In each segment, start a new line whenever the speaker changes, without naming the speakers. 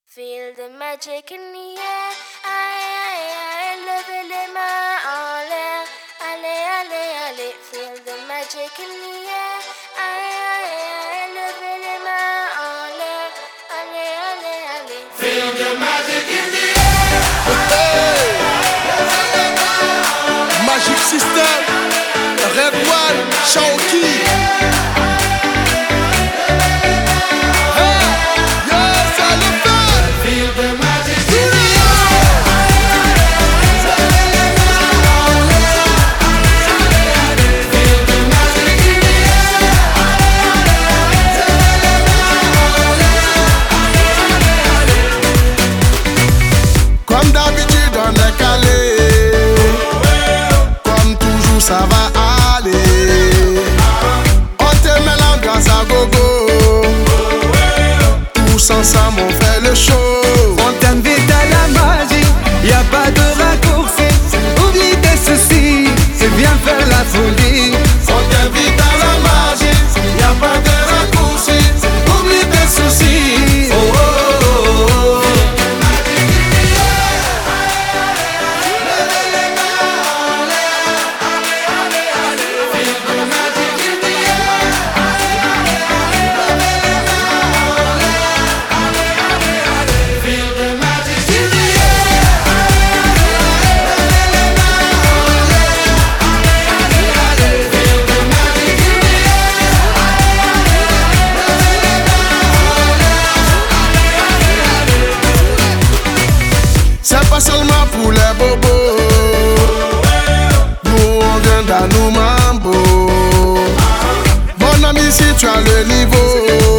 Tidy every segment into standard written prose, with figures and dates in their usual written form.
Feel the magic in the air. Aïe, aïe, aïe, levez les mains en l'air. Allez, allez, allez. Feel the magic in the air. Aïe, aïe, aïe, levez les mains en l'air. Allez, allez, allez.
Feel the magic in the air.
Magic System, Red One, Shaoki. Comme d'habitude on est calé, comme toujours ça va aller. On te met l'ambiance à gogo, tous ensemble on fait le show.
On t'invite à la magie, y a pas de raccourci. Oublie tes soucis et viens faire la folie.
On t'invite à la magie, y a pas de raccourci. Oublie tes soucis. Oh, oh, oh, oh. C'est pas seulement pour les bobos, nous on vient d'Anou Mambo. Mon ami, si tu as le niveau,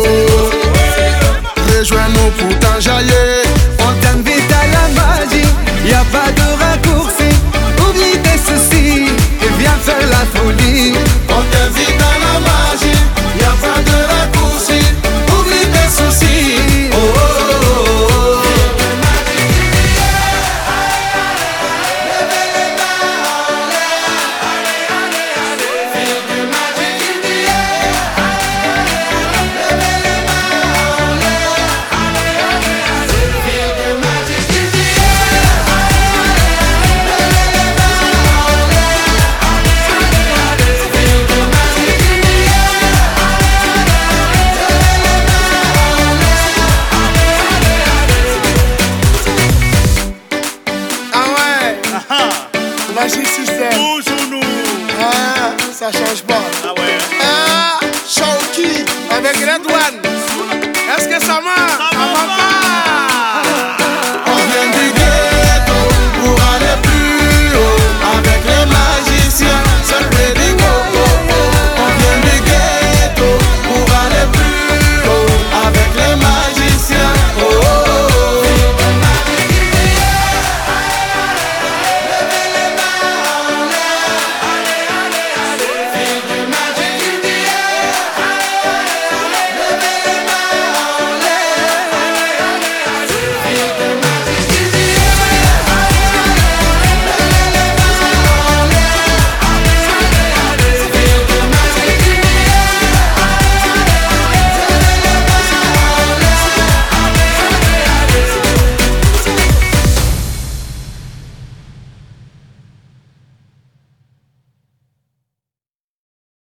rejoins-nous pour t'enjailler.
On t'invite à la magie, y a pas de raccourci. Oublie tes soucis et viens faire la folie.
On t'invite à la magie, y a pas de raccourci. Oublie tes soucis. Oh, oh, oh, oh. Magic System.
Toujours nous.
Ah, ça change pas.
Ah ouais.
Ah, Shaoki avec Red One. Est-ce que ça marche?